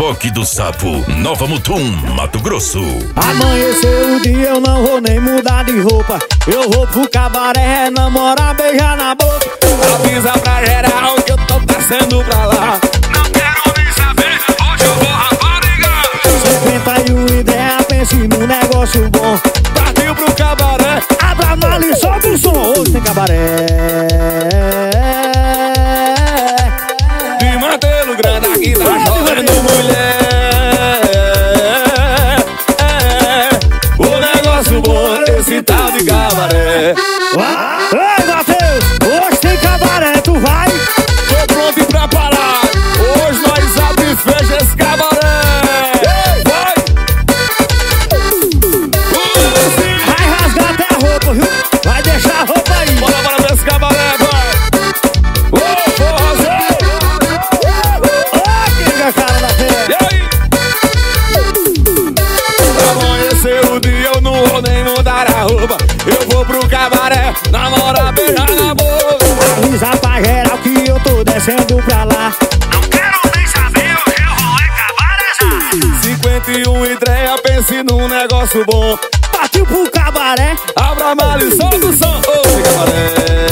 Toque do Sapo, Nova Mutum, Mato Grosso. Amanheceu o dia, eu não vou nem mudar de roupa. Eu vou pro cabaré, namorar, beijar na boca. Avisa pra geral que eu tô descendo pra lá. Não quero nem saber, hoje eu vou raparigar. 51 ideia, pense num negócio bom. Partiu pro cabaré, abra a mala e solta o som. Hoje tem cabaré. de Mantelo Grande aqui tá chovendo mulher. O negócio bom, esse tal de cabaré. Ei, Matheus, hoje tem cabaré, tu vai? Tô pronto e preparado, hoje nós abre e fecha esse cabaré. Vai! Vai rasgar até a roupa, viu? Vai deixar a roupa aí. Bora pra esse cabaré, vai! Ô, forrozeiro! Ô, quem é a cara da fé? E aí? Amanheceu o dia, eu não vou nem mudar a roupa. Eu vou pro cabaré, namorar, beijar na boca. Avisa pra geral que eu tô descendo pra lá. Não quero nem saber, hoje eu vou cabarezar. 51 estreia, pense num negócio bom. Partiu pro cabaré. Abra a mala e solta o som. Ô, cabaré,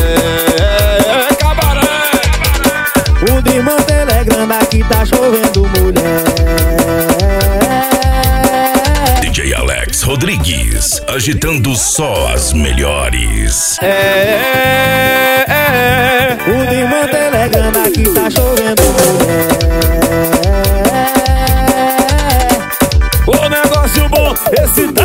cabaré. O de Mantelo é grande, aqui tá chovendo mulher. DJ Alex Rodrigues, agitando só as melhores. O de Mantelo é grande, aqui tá chovendo mulher. O negócio bom, esse